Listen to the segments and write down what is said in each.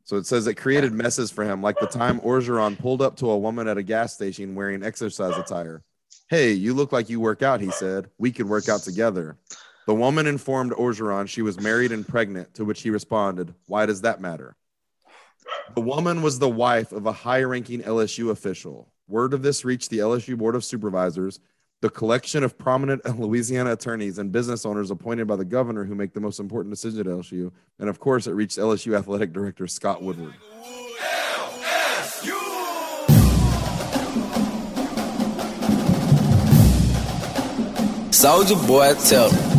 So it says it created messes for him, like the time Orgeron pulled up to a woman at a gas station wearing exercise attire. Hey, you look like you work out, he said. We could work out together. The woman informed Orgeron she was married and pregnant, to which he responded, why does that matter? The woman was the wife of a high-ranking LSU official. Word of this reached the LSU Board of Supervisors, the collection of prominent Louisiana attorneys and business owners appointed by the governor who make the most important decisions at LSU. And of course, it reached LSU athletic director Scott Woodward. Soldier Boy, tell them.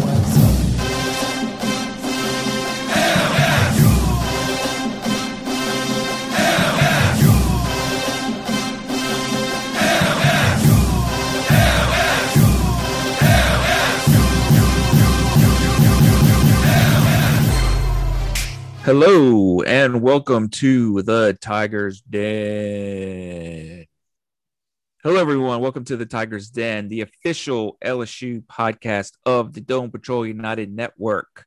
Hello and welcome to the Tigers Den. Hello, everyone. Welcome to the Tigers Den, the official LSU podcast of the Dome Patrol United Network.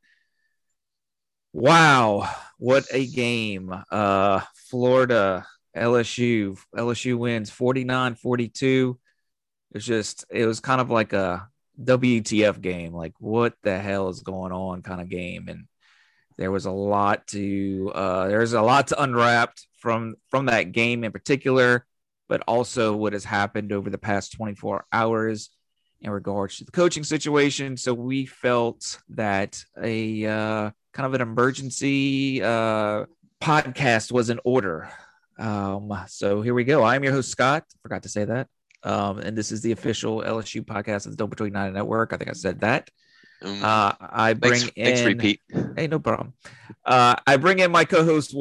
Wow, what a game. Florida, LSU wins 49-42. It was kind of like a WTF game, like what the hell is going on kind of game. And there's a lot to unwrap from that game in particular, but also what has happened over the past 24 hours in regards to the coaching situation. So we felt that a kind of an emergency podcast was in order. So here we go. I'm your host, Scott. Forgot to say that. And this is the official LSU podcast of the Dome Patrol United Network. I think I said that. I bring in. Thanks, repeat. Hey, no problem. I bring in my co-host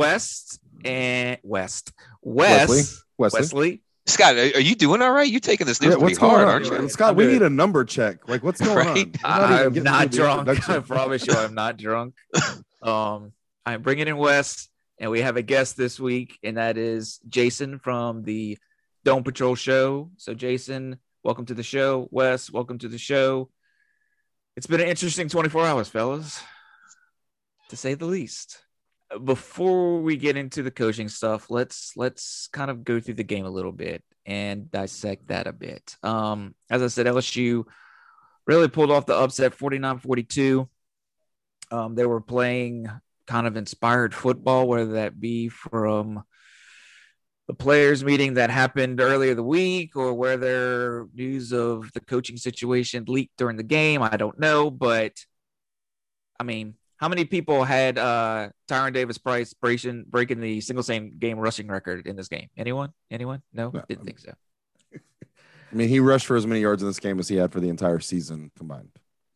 Wesley. Scott, are you doing all right? You're taking this news pretty hard, aren't you? Scott, we need a number check. Like, what's going on? I'm not drunk. I promise you, I'm not drunk. I'm bringing in Wes, and we have a guest this week, and that is Jason from the Dome Patrol Show. So, Jason, welcome to the show. Wes, welcome to the show. It's been an interesting 24 hours, fellas, to say the least. Before we get into the coaching stuff, let's kind of go through the game a little bit and dissect that a bit. As I said, LSU really pulled off the upset 49-42. They were playing kind of inspired football, whether that be from the players meeting that happened earlier the week or whether news of the coaching situation leaked during the game. I don't know, but I mean, how many people had Tyron Davis-Price breaking the single same game rushing record in this game? Anyone? No, didn't think so. I mean, he rushed for as many yards in this game as he had for the entire season combined.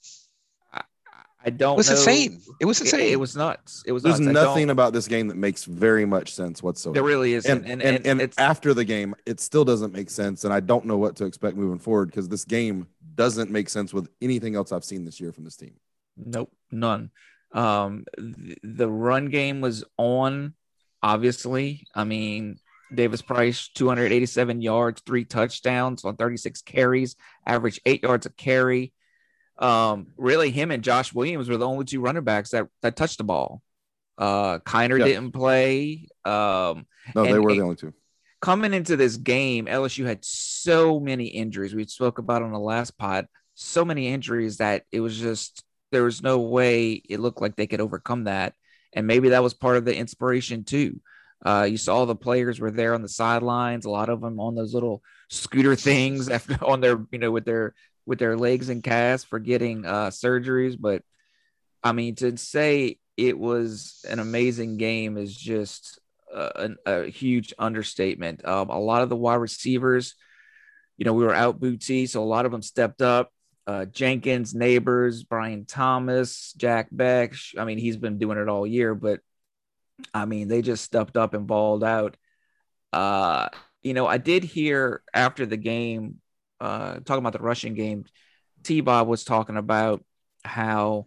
I don't know. It was insane. It was insane. It was nuts. There's nothing about this game that makes very much sense whatsoever. There really isn't. And after the game, it still doesn't make sense. And I don't know what to expect moving forward because this game doesn't make sense with anything else I've seen this year from this team. Nope, none. The run game was on, obviously. I mean, Davis-Price, 287 yards, 3 touchdowns on 36 carries, average 8 yards a carry. Really, him and Josh Williams were the only 2 running backs that touched the ball. Kiner didn't play. No, they were the only 2. Coming into this game, LSU had so many injuries. We spoke about on the last pod, so many injuries that it was just there was no way it looked like they could overcome that. And maybe that was part of the inspiration too. You saw the players were there on the sidelines, a lot of them on those little scooter things after on their, with their legs and calves for getting surgeries. But I mean, to say it was an amazing game is just a huge understatement. A lot of the wide receivers, we were out booty, so a lot of them stepped up. Jenkins, Neighbors, Brian Thomas, Jack Beck. I mean, he's been doing it all year, but I mean, they just stepped up and balled out. I did hear after the game, talking about the rushing game, T-Bob was talking about how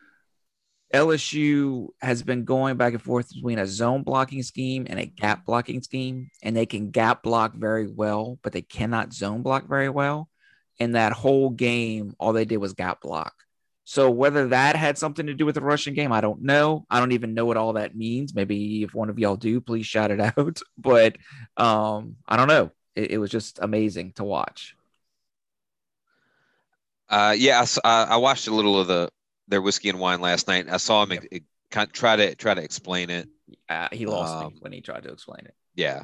LSU has been going back and forth between a zone blocking scheme and a gap blocking scheme, and they can gap block very well, but they cannot zone block very well. And that whole game, all they did was gap block. So whether that had something to do with the rushing game, I don't know. I don't even know what all that means. Maybe if one of y'all do, please shout it out. But I don't know. It was just amazing to watch. I watched a little of their whiskey and wine last night. I saw him try to explain it. He lost me when he tried to explain it. Yeah,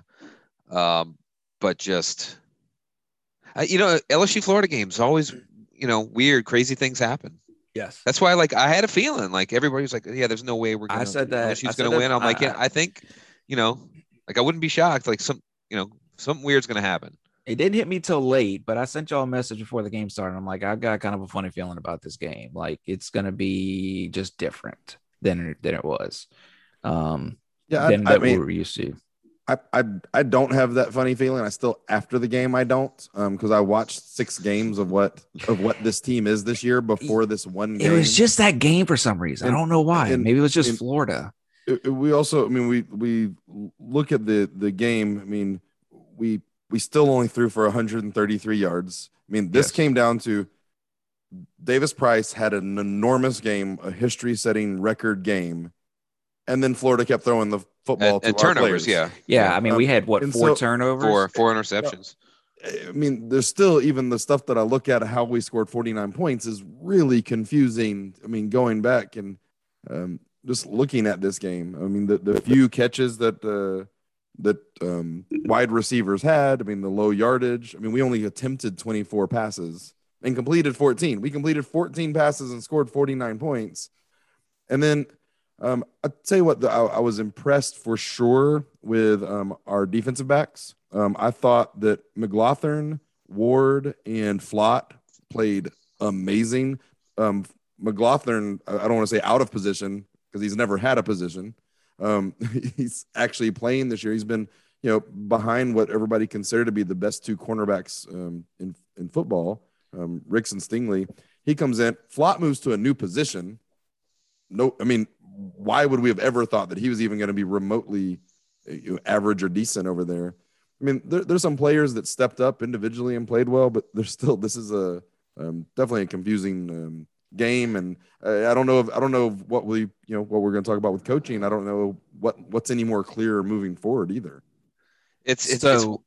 but just LSU Florida games always weird, crazy things happen. Yes, that's why I had a feeling everybody was like, yeah, there's no way we're gonna. I said that LSU's gonna win. I'm like, yeah, I think I wouldn't be shocked. Something weird's gonna happen. It didn't hit me till late, but I sent y'all a message before the game started. I'm like, I've got kind of a funny feeling about this game. Like it's gonna be just different than it was. Than we were used to. I don't have that funny feeling. I still, after the game, I don't, because I watched 6 games of what this team is this year before this one game. It was just that game for some reason. I don't know why. Maybe it was just Florida. We also, we look at the game. I mean, we still only threw for 133 yards. I mean, this came down to Davis Price had an enormous game, a history-setting record game, and then Florida kept throwing the football to turnovers. Players. Yeah. I mean, we had 4 turnovers, four interceptions. I mean, there's still even the stuff that I look at how we scored 49 points is really confusing. I mean, going back and just looking at this game, I mean, the few catches that wide receivers had, I mean, the low yardage. I mean, we only attempted 24 passes and completed 14. We completed 14 passes and scored 49 points. And then I'll tell you what, I was impressed for sure with our defensive backs. I thought that McLaughlin, Ward, and Flott played amazing. McLaughlin, I don't want to say out of position because he's never had a position. He's actually playing this year. He's been, behind what everybody considered to be the best 2 cornerbacks in football, Ricks and Stingley. He comes in. Flott moves to a new position. No, I mean, why would we have ever thought that he was even going to be remotely average or decent over there? I mean, there's some players that stepped up individually and played well, but there's still, this is definitely a confusing game. And I don't know what we're going to talk about with coaching. I don't know what's any more clear moving forward either. It's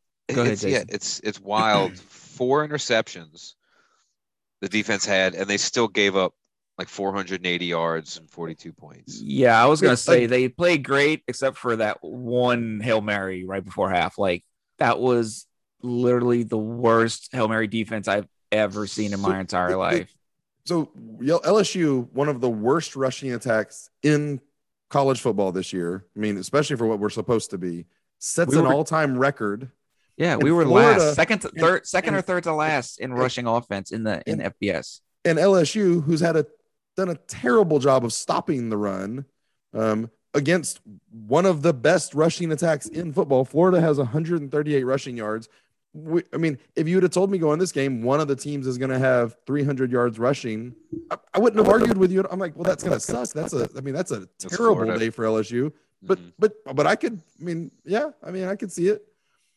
wild. 4 interceptions the defense had, and they still gave up 480 yards and 42 points. Yeah, I was going to say they played great except for that one Hail Mary right before half. That was literally the worst Hail Mary defense I've ever seen in my entire life. So LSU, one of the worst rushing attacks in college football this year. I mean, especially for what we're supposed to be, sets an all-time record. Yeah, we were Florida, last, second or third to last in rushing offense in FBS. And LSU, who's done a terrible job of stopping the run against one of the best rushing attacks in football. Florida has 138 rushing yards. I mean, if you would have told me going this game, one of the teams is going to have 300 yards rushing, I wouldn't have argued with you. I'm like, well, that's going to suck. That's a terrible day for LSU. But I could, I could see it.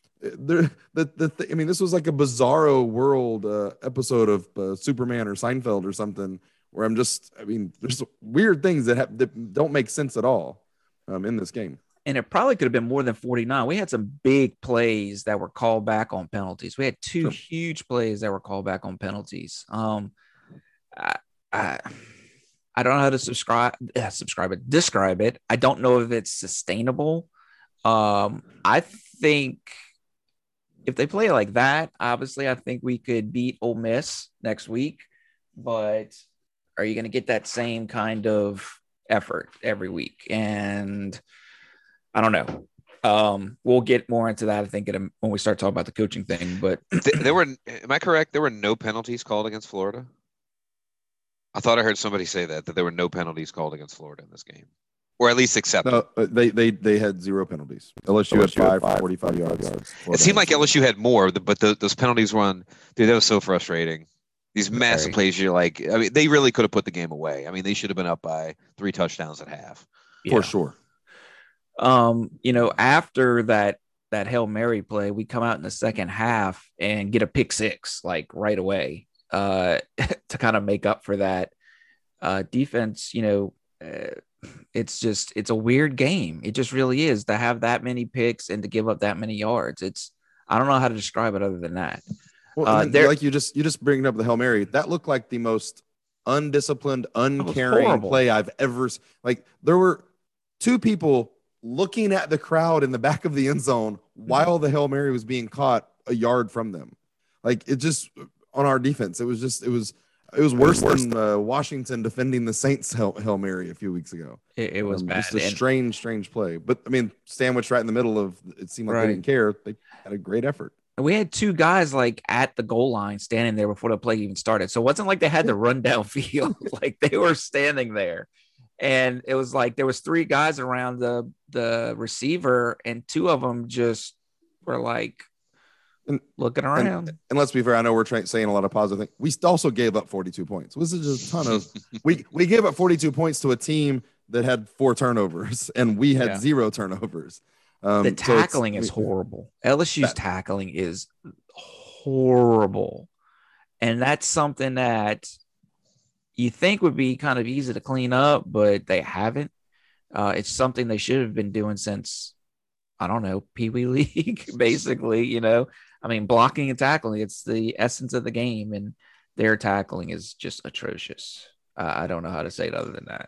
This was like a bizarro world episode of Superman or Seinfeld or something, where there's weird things that don't make sense at all in this game. And it probably could have been more than 49. We had some big plays that were called back on penalties. We had 2 huge plays that were called back on penalties. I don't know how to describe it. I don't know if it's sustainable. I think if they play like that, obviously, I think we could beat Ole Miss next week. But are you going to get that same kind of effort every week? And I don't know. We'll get more into that, I think, when we start talking about the coaching thing. But am I correct? There were no penalties called against Florida. I thought I heard somebody say that there were no penalties called against Florida in this game, or at least accepted. No, they had 0 penalties. LSU had 5 45 yards. It seemed like LSU had more, but those penalties were on. Dude, that was so frustrating. These massive plays, you're like, they really could have put the game away. I mean, they should have been up by 3 touchdowns at half. For sure. After that Hail Mary play, we come out in the second half and get a pick 6 right away to kind of make up for that. Defense, it's a weird game. It just really is to have that many picks and to give up that many yards. I don't know how to describe it other than that. Well, like you just bringing up the Hail Mary, that looked like the most undisciplined, uncaring play I've ever. Like there were two people looking at the crowd in the back of the end zone while the Hail Mary was being caught a yard from them. Like it just on our defense, it was worse than Washington defending the Saints Hail Mary a few weeks ago. It was bad. Just a strange play. But I mean, sandwiched right in the middle of it seemed like they didn't care. They had a great effort. We had two guys like at the goal line standing there before the play even started. So it wasn't like they had to run downfield. Like they were standing there. And it was like there was three guys around the receiver, and two of them just were like looking around. And let's be fair, I know we're saying a lot of positive things. We also gave up 42 points. This is just a ton of we gave up 42 points to a team that had 4 turnovers, and we had 0 turnovers. The tackling is horrible. LSU's tackling is horrible. And that's something that you think would be kind of easy to clean up, but they haven't. It's something they should have been doing since, I don't know, Pee Wee League, basically, I mean, blocking and tackling, it's the essence of the game, and their tackling is just atrocious. I don't know how to say it other than that.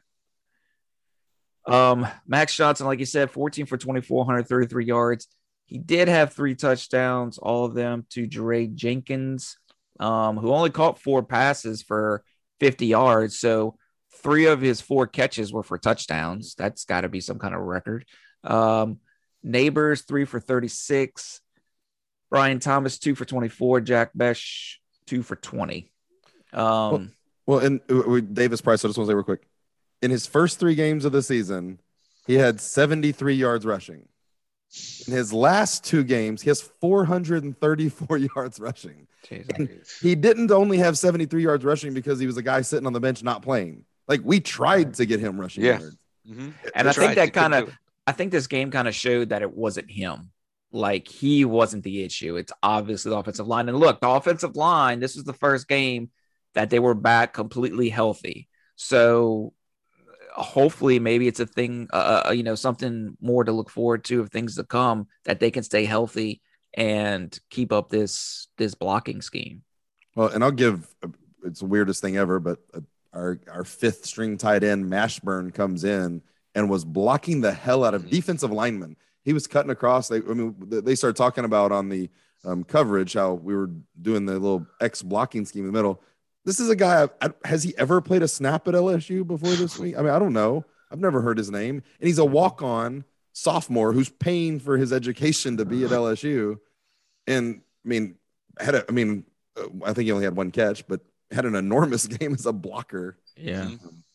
Max Johnson, like you said, 14 for 24, 133 yards. He did have 3 touchdowns, all of them to Jaray Jenkins, who only caught 4 passes for 50 yards. So 3 of his 4 catches were for touchdowns. That's got to be some kind of record. Neighbors, 3 for 36. Brian Thomas, 2 for 24. Jack Besh, 2 for 20. And Davis Price, I just want to say real quick. In his first 3 games of the season, he had 73 yards rushing. In his last 2 games, he has 434 yards rushing. He didn't only have 73 yards rushing because he was a guy sitting on the bench not playing. Like, we tried to get him rushing yards. Mm-hmm. And I think this game kind of showed that it wasn't him. Like, he wasn't the issue. It's obviously the offensive line. And look, the offensive line, this was the first game that they were back completely healthy. So hopefully maybe it's a thing, something more to look forward to of things to come, that they can stay healthy and keep up this blocking scheme. Well, and it's the weirdest thing ever, but our 5th string tight end Mashburn comes in and was blocking the hell out of defensive linemen. He was cutting across. They started talking about on the coverage how we were doing the little X blocking scheme in the middle. This is a guy, has he ever played a snap at LSU before this week? I mean, I don't know. I've never heard his name. And he's a walk-on sophomore who's paying for his education to be at LSU. And, I think he only had 1 catch, but had an enormous game as a blocker. Yeah.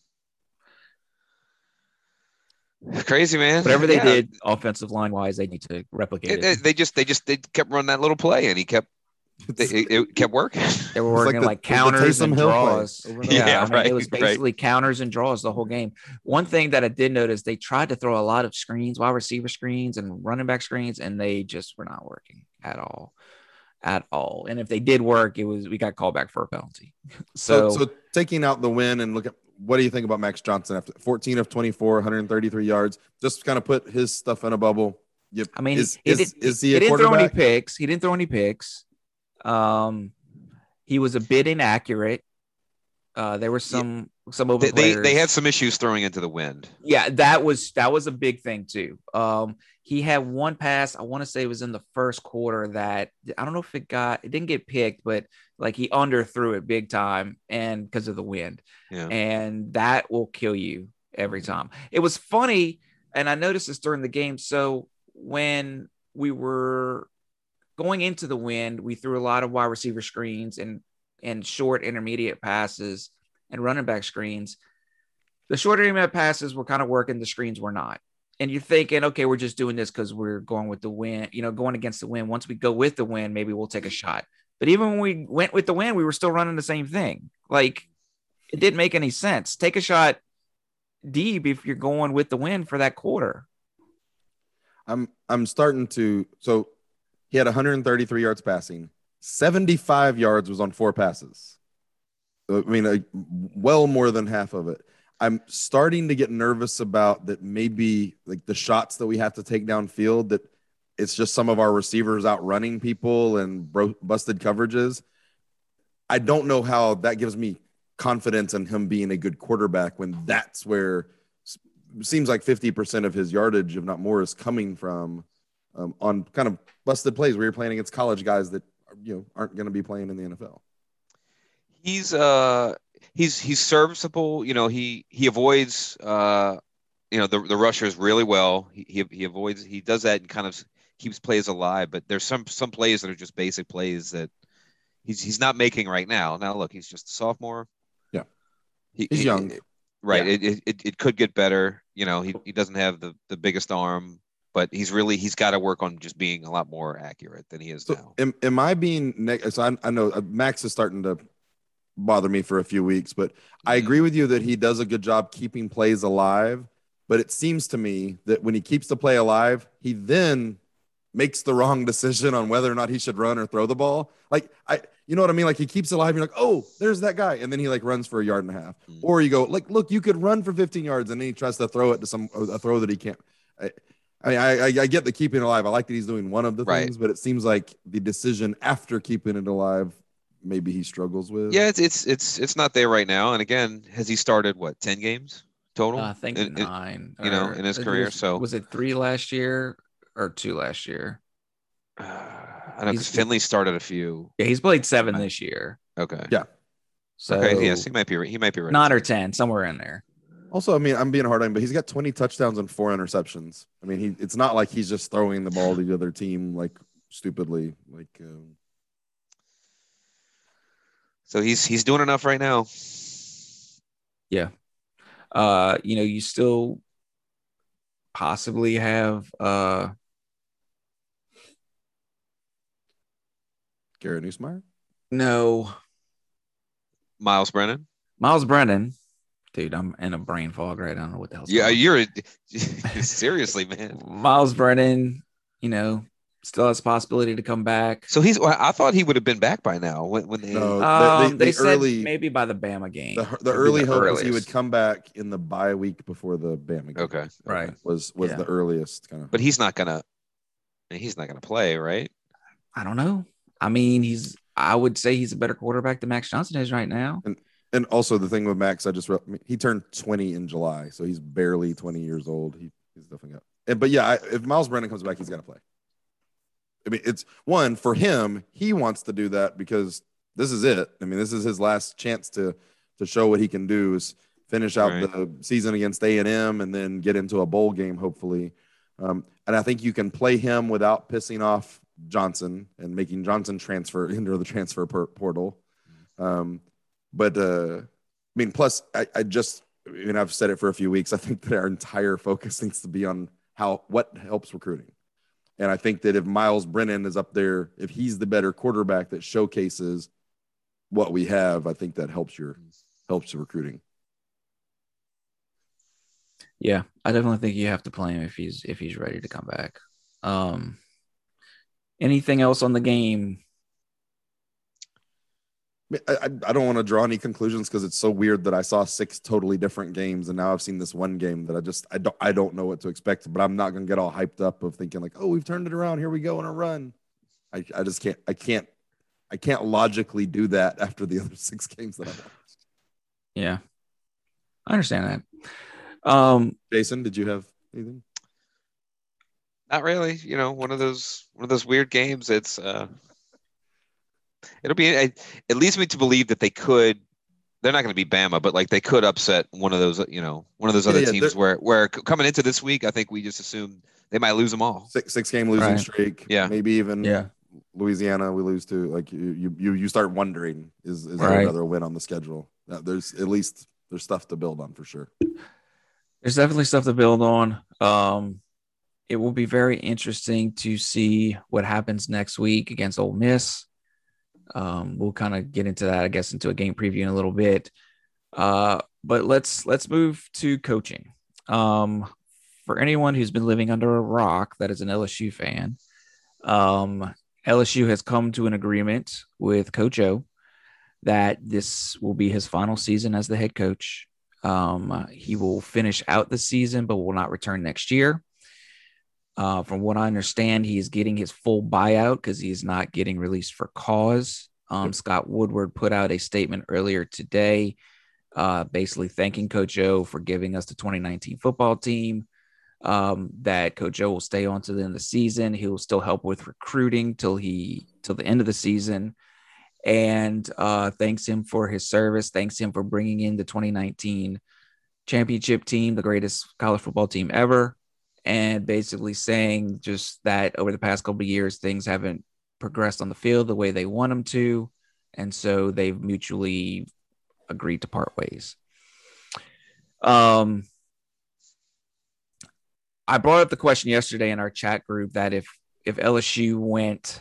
Crazy, man. Whatever they did offensive line-wise, they need to replicate it. They kept running that little play, and it kept working. They were working like counters and draws. It was basically counters and draws the whole game. One thing that I did notice, they tried to throw a lot of screens, wide receiver screens and running back screens, and they just were not working at all. And if they did work, we got called back for a penalty. So taking out the win and look at, what do you think about Max Johnson after 14 of 24, 133 yards? Just kind of put his stuff in a bubble. He didn't throw any picks. He didn't throw any picks. He was a bit inaccurate. There were some over players. They had some issues throwing into the wind. Yeah, that was a big thing too. He had 1 pass, I want to say it was in the first quarter, that I don't know if it didn't get picked, but like he underthrew it big time, and because of the wind. Yeah. And that will kill you every time. It was funny, and I noticed this during the game. So when we were going into the wind, we threw a lot of wide receiver screens and short intermediate passes and running back screens. The short intermediate passes were kind of working. The screens were not. And you're thinking, okay, we're just doing this because we're going with the wind, going against the wind. Once we go with the wind, maybe we'll take a shot. But even when we went with the wind, we were still running the same thing. Like, it didn't make any sense. Take a shot deep if you're going with the wind for that quarter. I'm starting to. So he had 133 yards passing. 75 yards was on 4 passes. I mean, well more than half of it. I'm starting to get nervous about that. Maybe like the shots that we have to take downfield, that it's just some of our receivers outrunning people and busted coverages. I don't know how that gives me confidence in him being a good quarterback when that's where it seems like 50% of his yardage, if not more, is coming from on kind of busted plays where you're playing against college guys that aren't going to be playing in the NFL. He's serviceable. He avoids the rushers really well. He avoids, he does that and kind of keeps plays alive. But there's some plays that are just basic plays that he's not making right now. Now look, he's just a sophomore. Yeah, he's young. Right. Yeah. It could get better. He doesn't have the biggest arm, but he's got to work on just being a lot more accurate than he is now. Am I being so I know Max is starting to bother me for a few weeks, but I agree with you that he does a good job keeping plays alive. But it seems to me that when he keeps the play alive, he then makes the wrong decision on whether or not he should run or throw the ball. Like you know what I mean? Like he keeps it alive. You're like, oh, there's that guy. And then he like runs for 1.5 yards. Or you go like, look, you could run for 15 yards. And then he tries to throw it to a throw that he can't. I get the keeping it alive. I like that he's doing one of the things, but it seems like the decision after keeping it alive, maybe he struggles with. Yeah, it's not there right now. And again, has he started 10 games total? I think 9. In his career. Was it 3 last year or 2 last year? I know because Finley started a few. Yeah, he's played 7 this year. Okay. Yeah. So okay, yes, he might be ready. 9 or 10, somewhere in there. Also, I mean, I'm being hard on him, but he's got 20 touchdowns and 4 interceptions. I mean, it's not like he's just throwing the ball to the other team like stupidly. So he's doing enough right now. Yeah. You still possibly have Garrett Nussmeier? No. Miles Brennan? Dude, I'm in a brain fog right now. I don't know what the hell's going on. You're seriously, man. Miles Brennan, still has possibility to come back. So I thought he would have been back by now. When they said maybe by the Bama game. The early hope was he would come back in the bye week before the Bama game. Okay. Right. Was the earliest kind of. But he's not gonna play, right? I don't know. I mean, I would say he's a better quarterback than Max Johnson is right now. And also the thing with Max, he turned 20 in July, so he's barely 20 years old. He's definitely got. But yeah, if Miles Brennan comes back, he's got to play. I mean, it's one for him. He wants to do that because this is it. I mean, this is his last chance to show what he can do, is finish out the season against A&M and then get into a bowl game, hopefully. And I think you can play him without pissing off Johnson and making Johnson transfer into the transfer portal. But I mean, plus I've said it for a few weeks. I think that our entire focus needs to be on what helps recruiting. And I think that if Miles Brennan is up there, if he's the better quarterback that showcases what we have, I think that helps your recruiting. Yeah, I definitely think you have to play him if he's ready to come back. Anything else on the game? I don't want to draw any conclusions because it's so weird that I saw 6 totally different games and now I've seen this one game that I don't know what to expect, but I'm not going to get all hyped up of thinking like, oh, we've turned it around. Here we go on a run. I just can't logically do that after the other 6 games that I've watched. Yeah, I understand that. Jason, did you have anything? Not really. One of those weird games. It's it leads me to believe that they're not going to be Bama, but like they could upset one of those other teams where coming into this week, I think we just assumed they might lose them all. 6-game losing streak. Yeah. Maybe even Louisiana we lose to. Like you start wondering, is there another win on the schedule? There's stuff to build on for sure. There's definitely stuff to build on. It will be very interesting to see what happens next week against Ole Miss. We'll kind of get into that, I guess, into a game preview in a little bit. But let's move to coaching. For anyone who's been living under a rock that is an LSU fan, LSU has come to an agreement with Coach O that this will be his final season as the head coach. He will finish out the season, but will not return next year. From what I understand, he is getting his full buyout because he is not getting released for cause. Scott Woodward put out a statement earlier today, basically thanking Coach O for giving us the 2019 football team, that Coach O will stay on to the end of the season. He will still help with recruiting till the end of the season, and thanks him for his service, thanks him for bringing in the 2019 championship team, the greatest college football team ever, and basically saying just that over the past couple of years, things haven't progressed on the field the way they want them to, and so they've mutually agreed to part ways. I brought up the question yesterday in our chat group that if LSU went,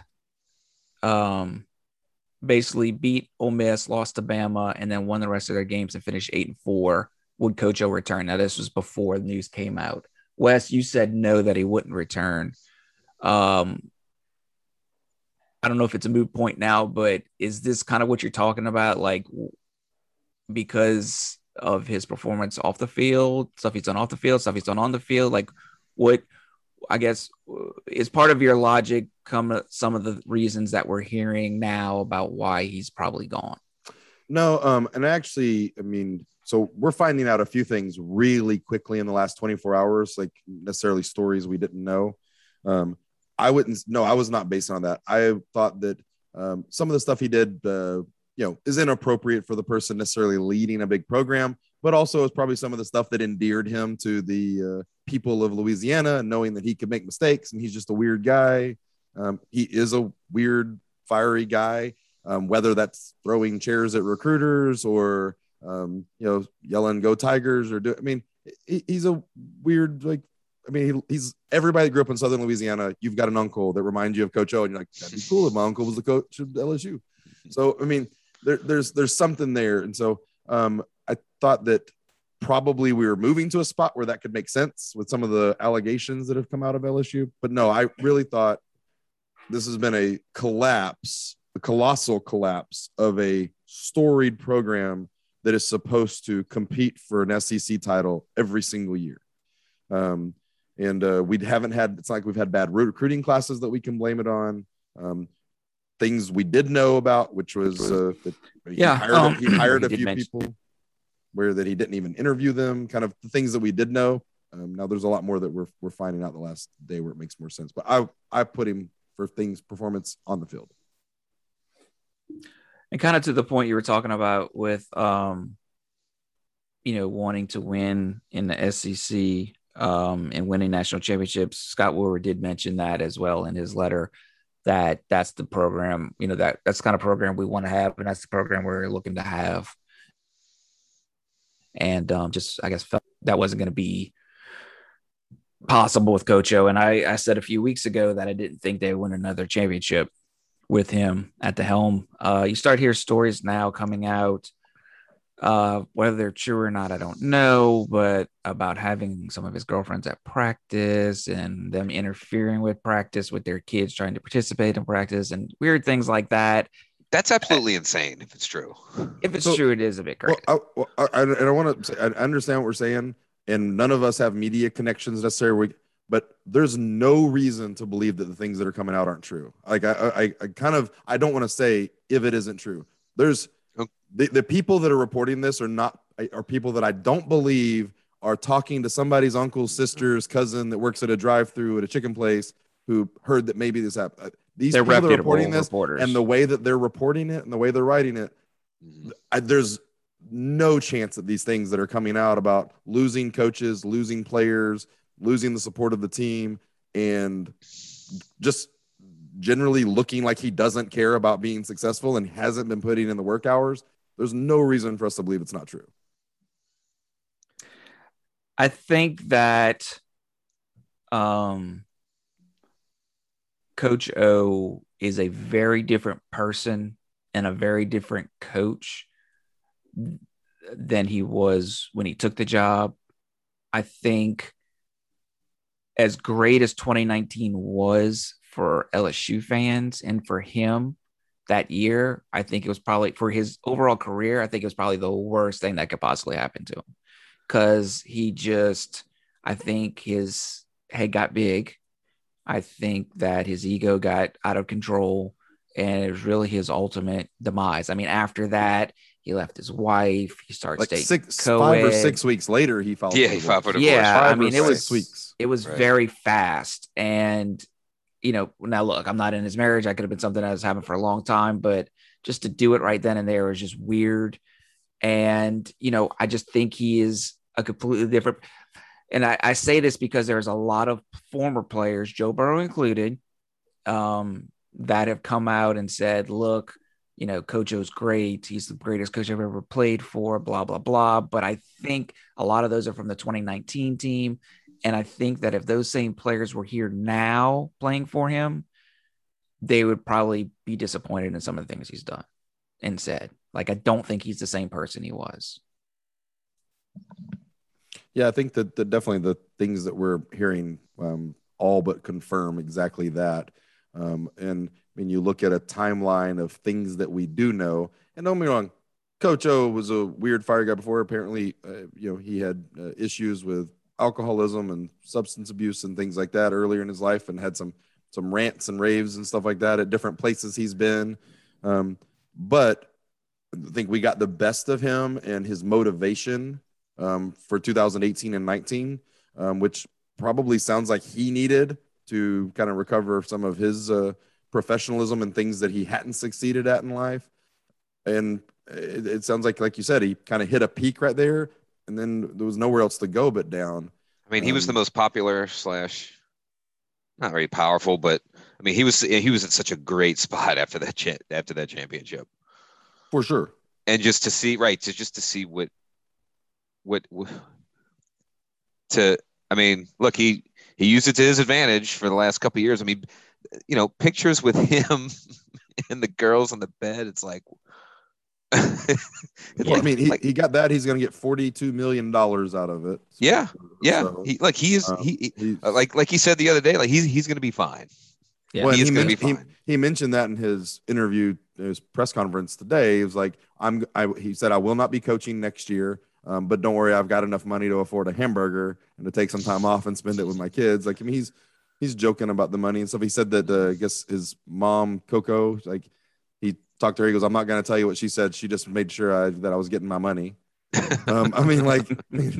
basically beat Ole Miss, lost to Bama, and then won the rest of their games and finished 8-4, would Coach O return? Now, this was before the news came out. Wes, you said no, that he wouldn't return. I don't know if it's a moot point now, but is this kind of what you're talking about? Like, because of his performance off the field, stuff he's done off the field, stuff he's done on the field, like what, I guess, is part of your logic come some of the reasons that we're hearing now about why he's probably gone? No, and actually, I mean, so we're finding out a few things really quickly in the last 24 hours, like necessarily stories we didn't know. I was not based on that. I thought that some of the stuff he did, is inappropriate for the person necessarily leading a big program, but also is probably some of the stuff that endeared him to the people of Louisiana, knowing that he could make mistakes and he's just a weird guy. He is a weird, fiery guy, whether that's throwing chairs at recruiters or, yelling "Go Tigers" he's a weird, he's everybody that grew up in Southern Louisiana. You've got an uncle that reminds you of Coach O, and you're like, that'd be cool if my uncle was the coach of LSU. So, there's something there. And so I thought that probably we were moving to a spot where that could make sense with some of the allegations that have come out of LSU. But no, I really thought this has been a colossal collapse of a storied program that is supposed to compete for an SEC title every single year. We haven't had, it's like we've had bad recruiting classes that we can blame it on. Things we did know about, which was that he hired a few people where that he didn't even interview them, kind of the things that we did know. Now there's a lot more that we're finding out the last day where it makes more sense. But I put him for performance on the field. And kind of to the point you were talking about with, wanting to win in the SEC and winning national championships. Scott Woodward did mention that as well in his letter, that's the program, that's the kind of program we want to have. And that's the program we're looking to have. And just, I guess, felt that wasn't going to be possible with Coach O. And I said a few weeks ago that I didn't think they would win another championship with him at the helm. You start hearing stories now coming out, whether they're true or not, I don't know, but about having some of his girlfriends at practice and them interfering with practice with their kids trying to participate in practice and weird things like that. That's absolutely insane if it's true. If it's true, it is a bit crazy. I want to say, I understand what we're saying, and none of us have media connections necessarily, but there's no reason to believe that the things that are coming out aren't true. Like I don't want to say if it isn't true. There's the people that are reporting this are people that I don't believe are talking to somebody's uncle, sister's cousin that works at a drive-through at a chicken place who heard that maybe this happened. These people that are reporting this and the way that they're reporting it and the way they're writing it, there's no chance that these things that are coming out about losing coaches, losing players, losing the support of the team, and just generally looking like he doesn't care about being successful and hasn't been putting in the work hours. There's no reason for us to believe it's not true. I think that Coach O is a very different person and a very different coach than he was when he took the job. I think as great as 2019 was for LSU fans and for him, that year, I think it was probably for his overall career, I think it was probably the worst thing that could possibly happen to him. Because I think his head got big. I think that his ego got out of control, and it was really his ultimate demise. I mean, after that, he left his wife. He started like dating 5 or 6 weeks later, he filed. Yeah, he filed for divorce. Yeah, I mean, 6 weeks. It was very fast, and now look, I'm not in his marriage. I could have been something that was happening for a long time, but just to do it right then and there was just weird. And I just think he is a completely different. And I say this because there's a lot of former players, Joe Burrow included, that have come out and said, look, Coach O's great. He's the greatest coach I've ever played for, blah, blah, blah. But I think a lot of those are from the 2019 team. And I think that if those same players were here now playing for him, they would probably be disappointed in some of the things he's done and said. Like, I don't think he's the same person he was. Yeah, I think that definitely the things that we're hearing all but confirm exactly that. And I mean, you look at a timeline of things that we do know, and don't get me wrong, Coach O was a weird fire guy before. Apparently, he had issues with alcoholism and substance abuse and things like that earlier in his life, and had some rants and raves and stuff like that at different places he's been. But I think we got the best of him and his motivation for 2018 and 19, which probably sounds like he needed to kind of recover some of his professionalism and things that he hadn't succeeded at in life. And it sounds like you said, he kind of hit a peak right there, and then there was nowhere else to go but down. I mean, he was the most popular / not very powerful, but I mean, he was in such a great spot after that championship. For sure. And just to see I mean, look, he used it to his advantage for the last couple of years. I mean, pictures with him and the girls on the bed, it's like, I mean, he got that. He's going to get $42 million out of it. Yeah. So, like he said the other day, like he's going to be fine. Yeah, well, he's going to be fine. He mentioned that in his interview, his press conference today. He was like, he said, I will not be coaching next year, but don't worry, I've got enough money to afford a hamburger and to take some time off and spend it with my kids. Like, I mean, he's joking about the money and stuff. He said that I guess his mom, Coco, like, he talked to her. He goes, I'm not going to tell you what she said. She just made sure that I was getting my money. I mean, like,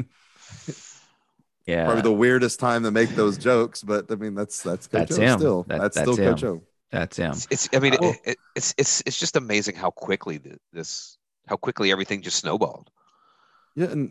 yeah, probably the weirdest time to make those jokes, but I mean, that's Coach O him. Still. That's still him. Coach O. That's him. It's just amazing how quickly everything just snowballed. Yeah, and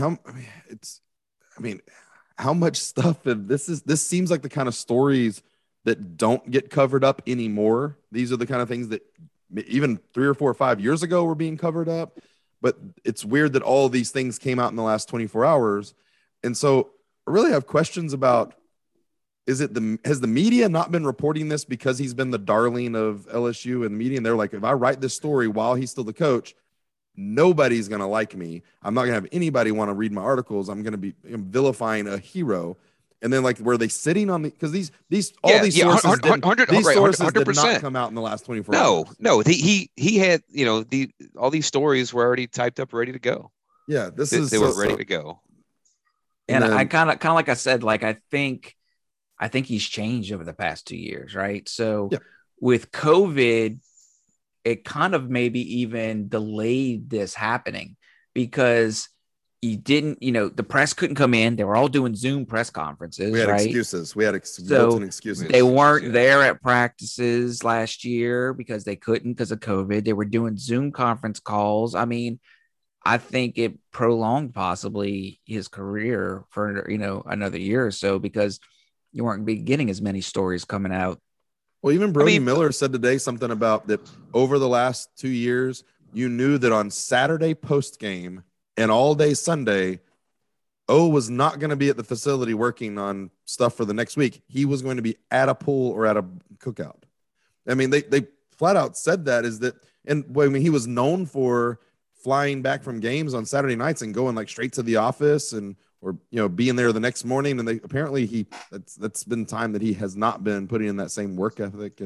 how much stuff, and this seems like the kind of stories that don't get covered up anymore. These are the kind of things that even 3 or 4 or 5 years ago were being covered up, but it's weird that all of these things came out in the last 24 hours. And so I really have questions about, has the media not been reporting this because he's been the darling of LSU and the media? And they're like, if I write this story while he's still the coach, nobody's going to like me. I'm not going to have anybody want to read my articles. I'm going to be vilifying a hero. And then, like, were they sitting on because these sources did not come out in the last 24 hours. No, he had, all these stories were already typed up, ready to go. Yeah, they were ready to go. And then, I kind of like I said, like, I think he's changed over the past 2 years, right? So with COVID, it kind of maybe even delayed this happening because he didn't, the press couldn't come in. They were all doing Zoom press conferences. We had right? excuses. We had built-in excuses. They weren't there at practices last year because they couldn't because of COVID. They were doing Zoom conference calls. I mean, I think it prolonged possibly his career for, another year or so because you weren't getting as many stories coming out. Well, even Brody Miller said today something about that over the last 2 years, you knew that on Saturday post-game and all day Sunday, O was not going to be at the facility working on stuff for the next week. He was going to be at a pool or at a cookout. I mean, they flat out said that he was known for flying back from games on Saturday nights and going like straight to the office or being there the next morning. And that's been time that he has not been putting in that same work ethic and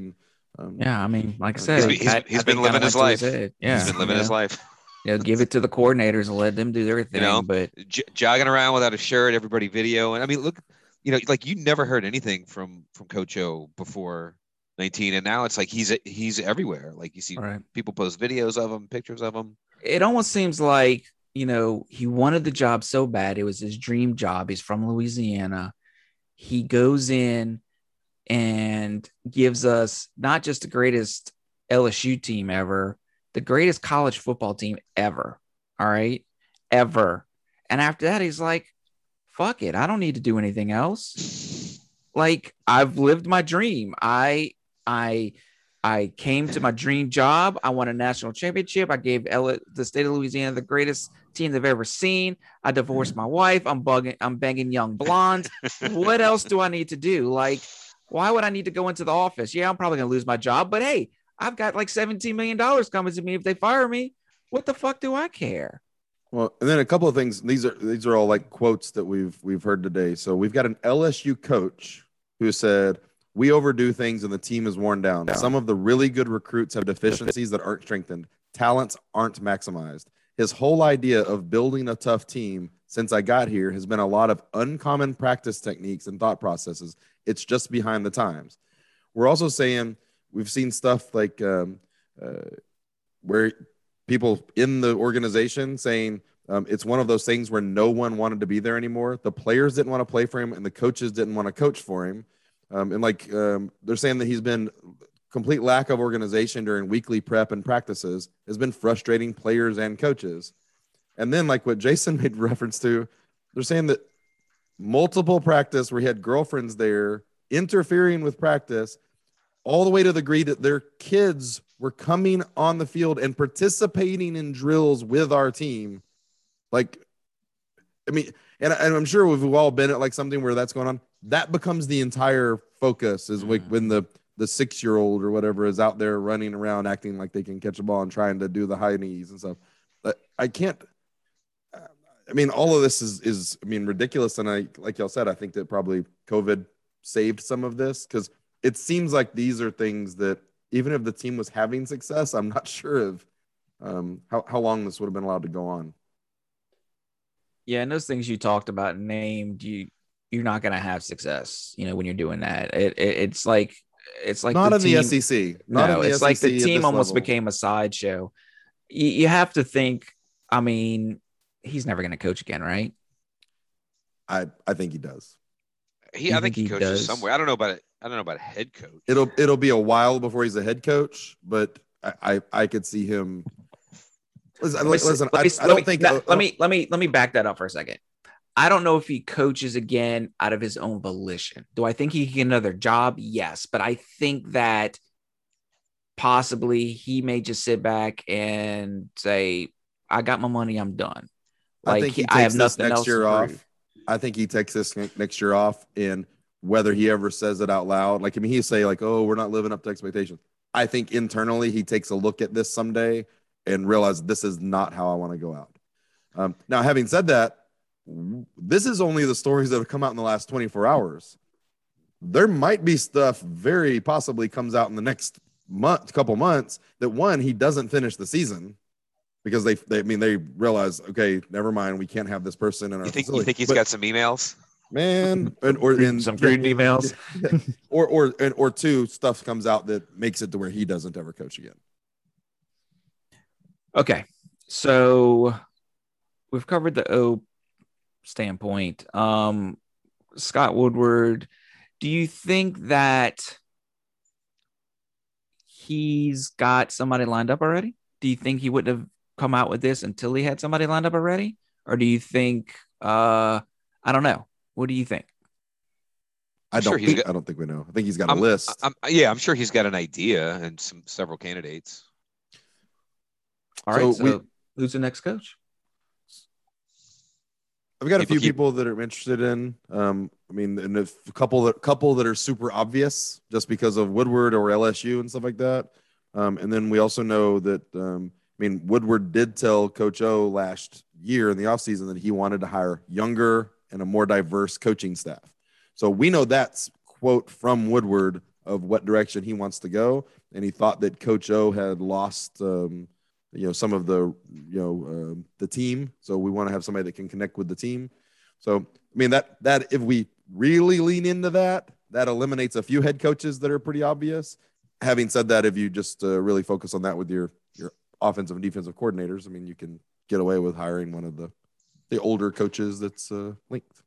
Yeah, I mean, like I said, he's been living his life. Yeah, he's been living his life. Give it to the coordinators and let them do their thing. But jogging around without a shirt, everybody video, and I mean, look, like you never heard anything from Coach O before 19, and now it's like he's everywhere. Like you see people post videos of him, pictures of him. It almost seems like he wanted the job so bad. It was his dream job. He's from Louisiana. He goes in and gives us not just the greatest LSU team ever, the greatest college football team ever. All right. Ever. And after that, he's like, fuck it. I don't need to do anything else. Like, I've lived my dream. I came to my dream job. I won a national championship. I gave the state of Louisiana the greatest team they've ever seen. I divorced my wife. I'm banging young blondes. What else do I need to do? Like, why would I need to go into the office? Yeah, I'm probably going to lose my job, but hey, I've got like $17 million coming to me if they fire me. What the fuck do I care? Well, and then a couple of things. These are all like quotes that we've heard today. So we've got an LSU coach who said, "We overdo things and the team is worn down. Some of the really good recruits have deficiencies that aren't strengthened. Talents aren't maximized. His whole idea of building a tough team since I got here has been a lot of uncommon practice techniques and thought processes. It's just behind the times." We're also saying we've seen stuff like where people in the organization saying it's one of those things where no one wanted to be there anymore. The players didn't want to play for him and the coaches didn't want to coach for him. They're saying that he's been complete lack of organization during weekly prep and practices has been frustrating players and coaches. And then like what Jason made reference to, they're saying that multiple practice where he had girlfriends there interfering with practice all the way to the degree that their kids were coming on the field and participating in drills with our team. Like, I mean, and I'm sure we've all been at like something where that's going on. That becomes the entire focus is like when the 6-year-old or whatever is out there running around acting like they can catch a ball and trying to do the high knees and stuff. But I mean, all of this is ridiculous. And like y'all said, I think that probably COVID saved some of this because it seems like these are things that even if the team was having success, I'm not sure of how long this would have been allowed to go on. Yeah, and those things you talked about and named, you're not going to have success, when you're doing that. It's like not in the SEC. It's like the team almost became a sideshow. You have to think. I mean, he's never going to coach again, right? I think he does. I think he coaches somewhere. I don't know about it. I don't know about a head coach. It'll be a while before he's a head coach, but I could see him. Let me back that up for a second. I don't know if he coaches again out of his own volition. Do I think he can get another job? Yes, but I think that possibly he may just sit back and say, "I got my money. I'm done." I think he takes this next year off. I think he takes this next year off, and whether he ever says it out loud, like, I mean, he'd say like, "Oh, we're not living up to expectations." I think internally he takes a look at this someday and realizes this is not how I want to go out. Now, having said that, this is only the stories that have come out in the last 24 hours. There might be stuff very possibly comes out in the next couple months that he doesn't finish the season because they realize, okay, never mind, we can't have this person in our facility. You think he's got some emails? Man, or some crude emails, or two stuff comes out that makes it to where he doesn't ever coach again. Okay, so we've covered the O standpoint. Scott Woodward, do you think that he's got somebody lined up already? Do you think he wouldn't have come out with this until he had somebody lined up already? Or do you think, I don't know. What do you think? I don't think we know. I think he's got a list. I'm sure he's got an idea and several candidates. All right. So who's the next coach? I've got a few people that are interested in. And a couple that are super obvious just because of Woodward or LSU and stuff like that. And then we also know that Woodward did tell Coach O last year in the offseason that he wanted to hire younger and a more diverse coaching staff. So we know that's quote from Woodward of what direction he wants to go, and he thought that Coach O had lost, some of the team. So we want to have somebody that can connect with the team. So I mean that if we really lean into that eliminates a few head coaches that are pretty obvious. Having said that, if you just really focus on that with your offensive and defensive coordinators, I mean, you can get away with hiring one of the older coaches that's linked.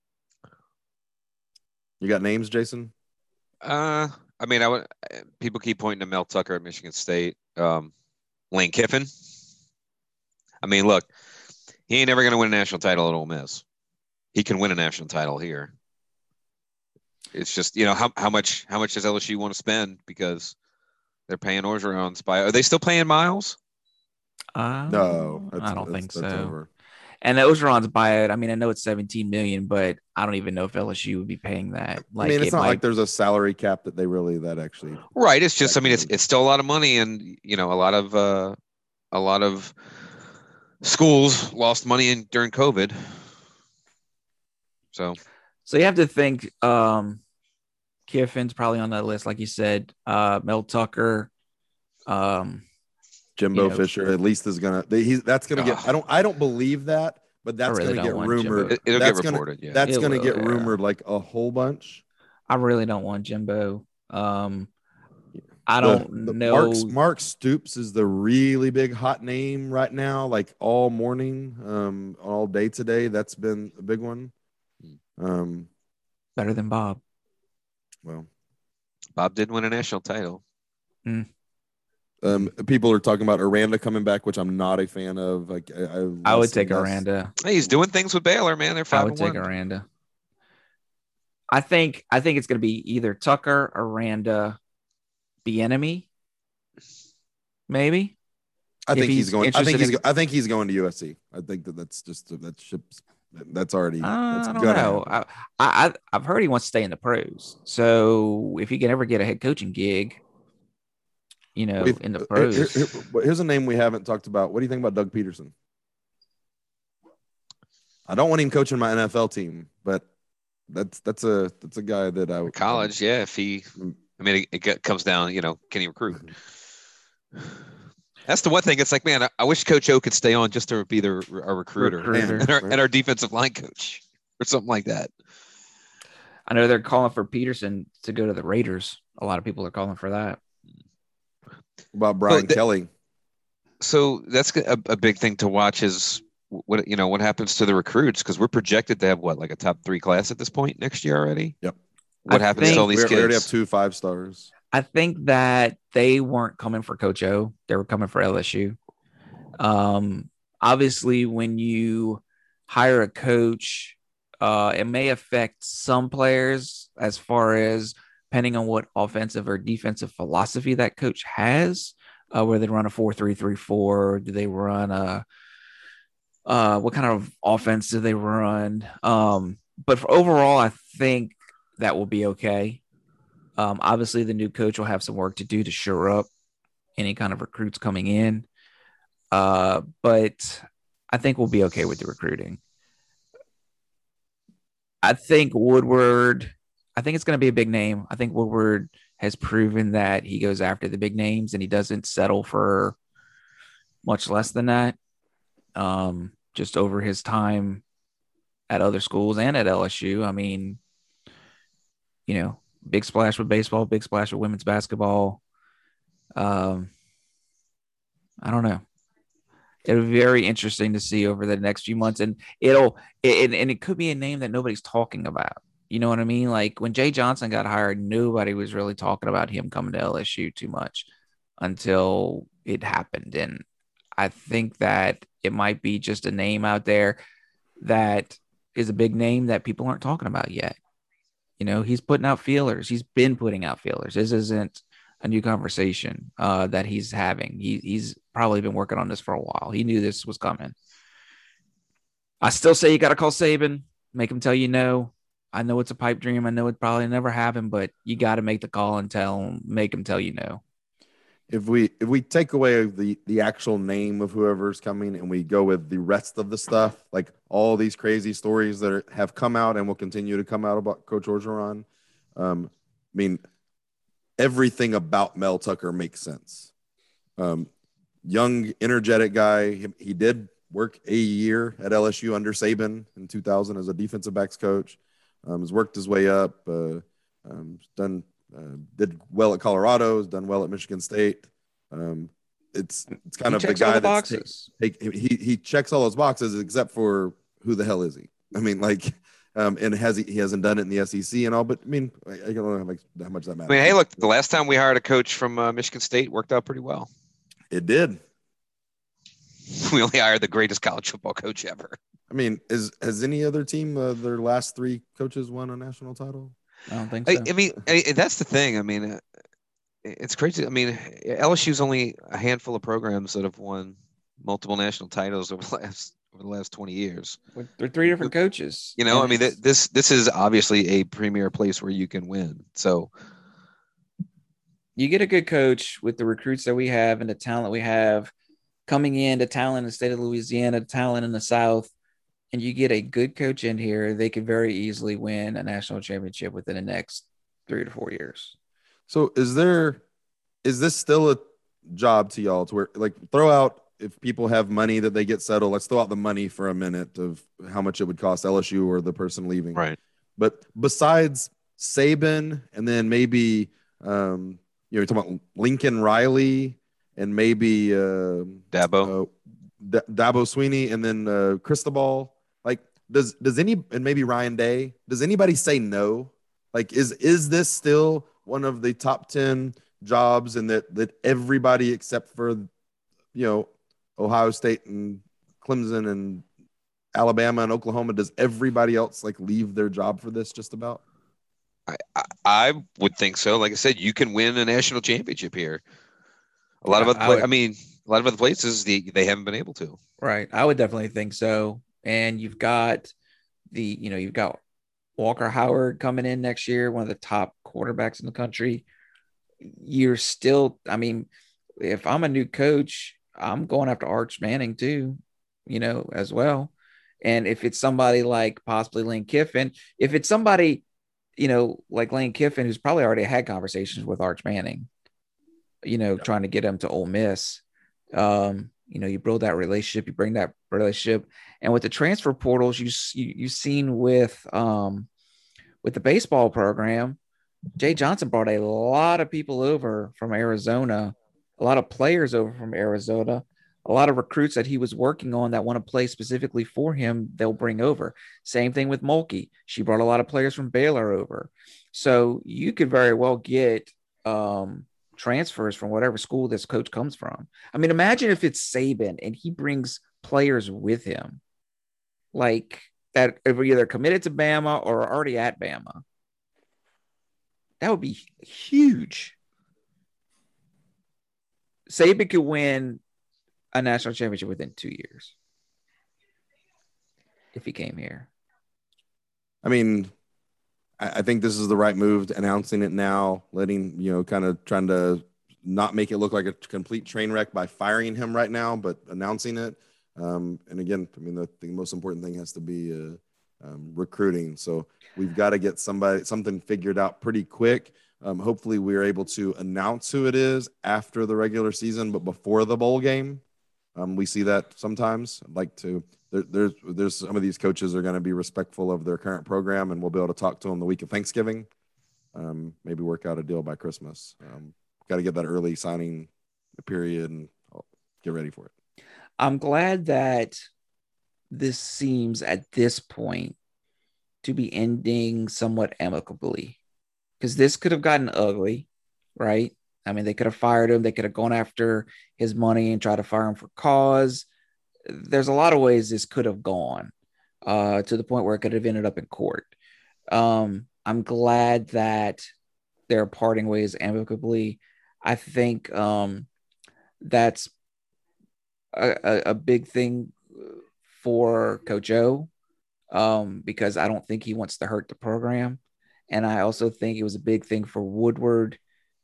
You got names, Jason? I mean, people keep pointing to Mel Tucker at Michigan State. Lane Kiffin. I mean, look, he ain't ever going to win a national title at Ole Miss. He can win a national title here. It's just, how much does LSU want to spend because they're paying Orgeron's by. Are they still paying Miles? No, I don't think so. Over. And the Orgeron's buyout, I mean, I know it's $17 million, but I don't even know if LSU would be paying that. Like, I mean, it's not like there's a salary cap that actually. Right. It's just, I mean, it's still a lot of money, and a lot of schools lost money during COVID. So you have to think Kiffin's probably on that list, like you said. Mel Tucker, Jimbo Fisher at least is gonna. That's gonna get. I don't believe that, but that's gonna get rumored. It'll get reported. Yeah, that's gonna get rumored like a whole bunch. I really don't want Jimbo. I don't know. Mark Stoops is the really big hot name right now, like all morning, all day today. That's been a big one. Better than Bob. Well, Bob did win a national title. People are talking about Aranda coming back, which I'm not a fan of. Like, I would take Aranda. Hey, he's doing things with Baylor, man. They're 5-1. I would take Aranda. I think it's going to be either Tucker, Aranda, Bieniemy, maybe. I think he's going to USC. I think that's already. I don't know. I've heard he wants to stay in the pros. So if he can ever get a head coaching gig, in the pros. Here's a name we haven't talked about. What do you think about Doug Peterson? I don't want him coaching my NFL team, but that's a guy that I would college. Yeah, if he. I mean, it comes down, can he recruit? That's the one thing. It's like, man, I wish Coach O could stay on just to be our recruiter. And our defensive line coach or something like that. I know they're calling for Peterson to go to the Raiders. A lot of people are calling for that. About Brian Kelly. So that's a big thing to watch is what happens to the recruits, because we're projected to have like a top 3 class at this point next year already. Yep. What happens to all these kids? We already have 2 5-stars. I think that they weren't coming for Coach O. They were coming for LSU. Obviously, when you hire a coach, it may affect some players as far as depending on what offensive or defensive philosophy that coach has, where they run a 4-3-3-4. Do they run what kind of offense do they run? But overall, I think that will be okay. Obviously, the new coach will have some work to do to shore up any kind of recruits coming in. But I think we'll be okay with the recruiting. I think Woodward, it's going to be a big name. I think Woodward has proven that he goes after the big names and he doesn't settle for much less than that. Just over his time at other schools and at LSU. I mean, big splash with baseball, big splash with women's basketball. I don't know. It'll be very interesting to see over the next few months, and it could be a name that nobody's talking about. You know what I mean? Like when Jay Johnson got hired, nobody was really talking about him coming to LSU too much until it happened. And I think that it might be just a name out there that is a big name that people aren't talking about yet. He's putting out feelers. He's been putting out feelers. This isn't a new conversation that he's having. He's probably been working on this for a while. He knew this was coming. I still say you got to call Saban, make him tell you no. I know it's a pipe dream. I know it probably never happened, but you got to make the call and make him tell you no. If we take away the actual name of whoever's coming and we go with the rest of the stuff, like all these crazy stories that have come out and will continue to come out about Coach Orgeron, I mean, everything about Mel Tucker makes sense. Young, energetic guy. He did work a year at LSU under Saban in 2000 as a defensive backs coach. Has worked his way up. Did well at Colorado. Has done well at Michigan State. It's kind of the guy that's he checks all those boxes except for who the hell is he? I mean, like, and he hasn't done it in the SEC and all, but I mean, I don't know how much that matters. I mean, hey, look, the last time we hired a coach from Michigan State worked out pretty well. It did. We only hired the greatest college football coach ever. I mean, has any other team, their last 3 coaches won a national title? I don't think so. I mean, that's the thing. I mean, it's crazy. I mean, LSU's only a handful of programs that have won multiple national titles over the last 20 years. They're 3 different coaches. You know, I mean, this is obviously a premier place where you can win. So you get a good coach with the recruits that we have and the talent we have coming in, the talent in the state of Louisiana, the talent in the South, and you get a good coach in here, they could very easily win a national championship within the next 3 to 4 years. So is this still a job to y'all to where, like, throw out, if people have money that they get settled, let's throw out the money for a minute of how much it would cost LSU or the person leaving. Right. But besides Saban and then maybe, you're talking about Lincoln Riley and maybe Dabo Swinney and then Cristobal. Like, does any, and maybe Ryan Day, does anybody say no? Like, is this still one of the top 10 jobs, and that everybody except for, Ohio State and Clemson and Alabama and Oklahoma, does everybody else like leave their job for this just about? I would think so. Like I said, you can win a national championship here. A lot of other places they haven't been able to. Right. I would definitely think so. And you've got Walker Howard coming in next year, one of the top quarterbacks in the country. You're still, I mean, if I'm a new coach, I'm going after Arch Manning too, as well. And if it's somebody like possibly Lane Kiffin, if it's somebody, like Lane Kiffin, who's probably already had conversations with Arch Manning, trying to get him to Ole Miss, you build that relationship, you bring that relationship. And with the transfer portals, you've seen with the baseball program, Jay Johnson brought a lot of people over from Arizona, a lot of players over from Arizona, a lot of recruits that he was working on that want to play specifically for him, they'll bring over. Same thing with Mulkey. She brought a lot of players from Baylor over. So you could very well get transfers from whatever school this coach comes from. I mean, imagine if it's Saban and he brings players with him, like that are either committed to Bama or are already at Bama. That would be huge. Saban could win a national championship within 2 years if he came here. I mean, I think this is the right move, announcing it now, letting, kind of trying to not make it look like a complete train wreck by firing him right now, but announcing it. And again, I mean, the most important thing has to be recruiting. So we've got to get something figured out pretty quick. Hopefully we're able to announce who it is after the regular season, but before the bowl game. We see that sometimes. I'd like to, there's some of these coaches are going to be respectful of their current program, and we'll be able to talk to them the week of Thanksgiving. Maybe work out a deal by Christmas. Got to get that early signing period and get ready for it. I'm glad that this seems at this point to be ending somewhat amicably, because this could have gotten ugly, right? I mean, they could have fired him. They could have gone after his money and tried to fire him for cause. There's a lot of ways this could have gone to the point where it could have ended up in court. I'm glad that they're parting ways amicably. I think that's a big thing for Coach O, because I don't think he wants to hurt the program. And I also think it was a big thing for Woodward,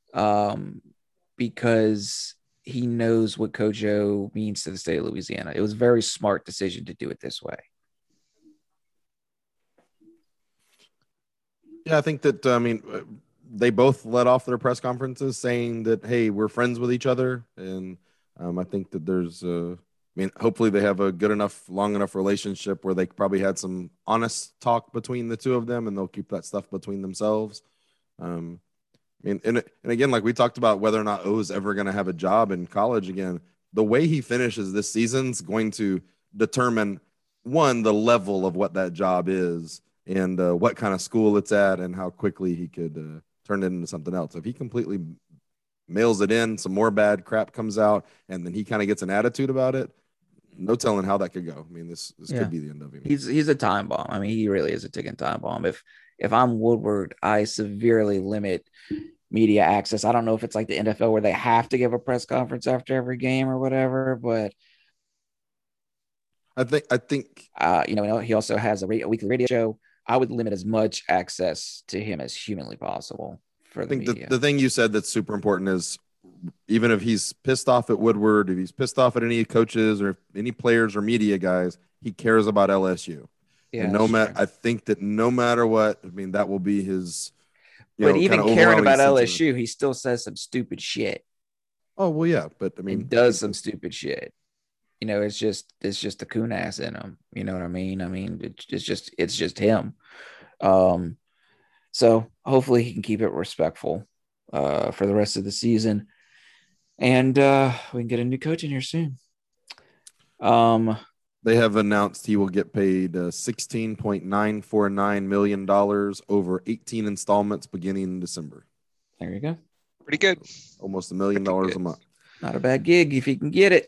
because he knows what Coach O means to the state of Louisiana. It was a very smart decision to do it this way. Yeah, I think that, they both let off their press conferences saying that, hey, we're friends with each other. And I think that hopefully they have a good enough, long enough relationship where they probably had some honest talk between the two of them, and they'll keep that stuff between themselves. And again, like we talked about whether or not O is ever going to have a job in college again, the way he finishes this season's going to determine, one, the level of what that job is and what kind of school it's at and how quickly he could turn it into something else. If he completely mails it in, some more bad crap comes out, and then he kind of gets an attitude about it, no telling how that could go. I mean, this could be the end of him. He's a time bomb. I mean, he really is a ticking time bomb. If I'm Woodward, I severely limit media access. I don't know if it's like the NFL where they have to give a press conference after every game or whatever, but I think he also has a weekly radio show. I would limit as much access to him as humanly possible for the media. The thing you said that's super important is, even if he's pissed off at Woodward, if he's pissed off at any coaches or any players or media guys, he cares about LSU. Yeah, and I think that no matter what, I mean, that will be his. But even caring about LSU, he still says some stupid shit. Oh well, yeah, but I mean, he does some stupid shit. It's just the coon ass in him. You know what I mean? I mean, it's just him. So hopefully he can keep it respectful for the rest of the season, and we can get a new coach in here soon. They have announced he will get paid $16.949 million over 18 installments beginning in December. There you go. Pretty good. Almost $1 million a month. Not a bad gig if he can get it.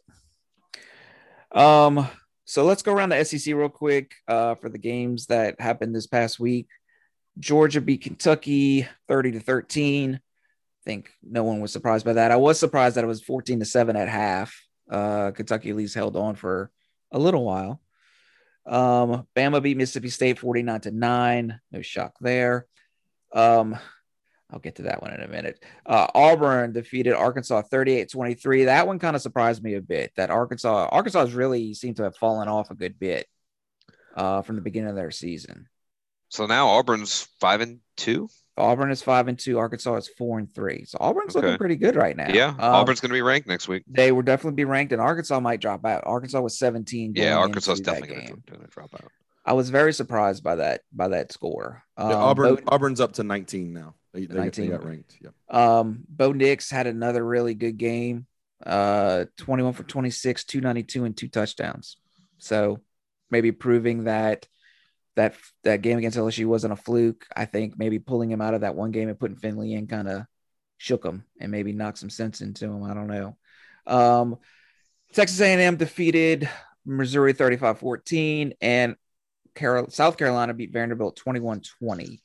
So let's go around the SEC real quick for the games that happened this past week. Georgia beat Kentucky 30-13. I think no one was surprised by that. I was surprised that it was 14-7 at half. Kentucky at least held on for a little while. Bama beat Mississippi State 49-9. No shock there. I'll get to that one in a minute. Auburn defeated Arkansas 38-23. That one kind of surprised me a bit. That Arkansas has really seemed to have fallen off a good bit from the beginning of their season. So now Auburn's 5-2. Auburn is 5-2. Arkansas is 4-3. So Auburn's looking pretty good right now. Yeah, Auburn's going to be ranked next week. They will definitely be ranked, and Arkansas might drop out. Arkansas was 17. Yeah, Arkansas is definitely going to drop out. I was very surprised by that score. Auburn's up to 19 now. They got ranked. Yeah. Bo Nix had another really good game. 21 for 26, 292, and 2 touchdowns. So maybe proving that game against LSU wasn't a fluke. I think maybe pulling him out of that one game and putting Finley in kind of shook him and maybe knocked some sense into him. I don't know. Texas A&M defeated Missouri 35-14, and South Carolina beat Vanderbilt 21-20.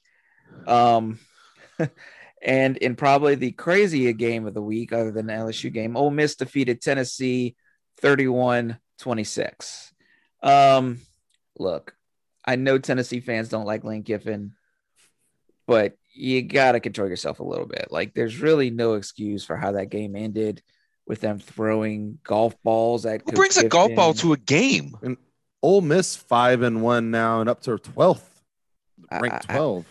And in probably the crazier game of the week, other than the LSU game, Ole Miss defeated Tennessee 31-26. Look, I know Tennessee fans don't like Lane Kiffin, but you got to control yourself a little bit. Like, there's really no excuse for how that game ended with them throwing golf balls at Who brings a golf ball to a game? And Ole Miss 5-1 now and up to 12th, ranked 12.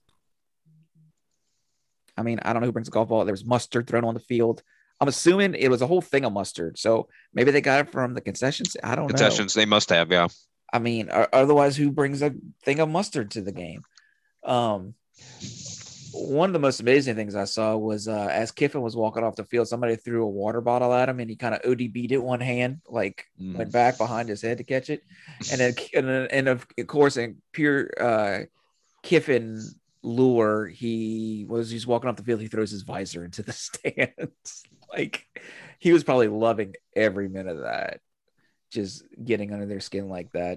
I mean, I don't know who brings a golf ball. There was mustard thrown on the field. I'm assuming it was a whole thing of mustard. So maybe they got it from the concessions. I don't know. Concessions, they must have, yeah. I mean, otherwise, who brings a thing of mustard to the game? One of the most amazing things I saw was as Kiffin was walking off the field, somebody threw a water bottle at him, and he kind of ODB'd it one hand, went back behind his head to catch it. And of course, in pure Kiffin lure, he's walking off the field, he throws his visor into the stands. He was probably loving every minute of that, just getting under their skin like that.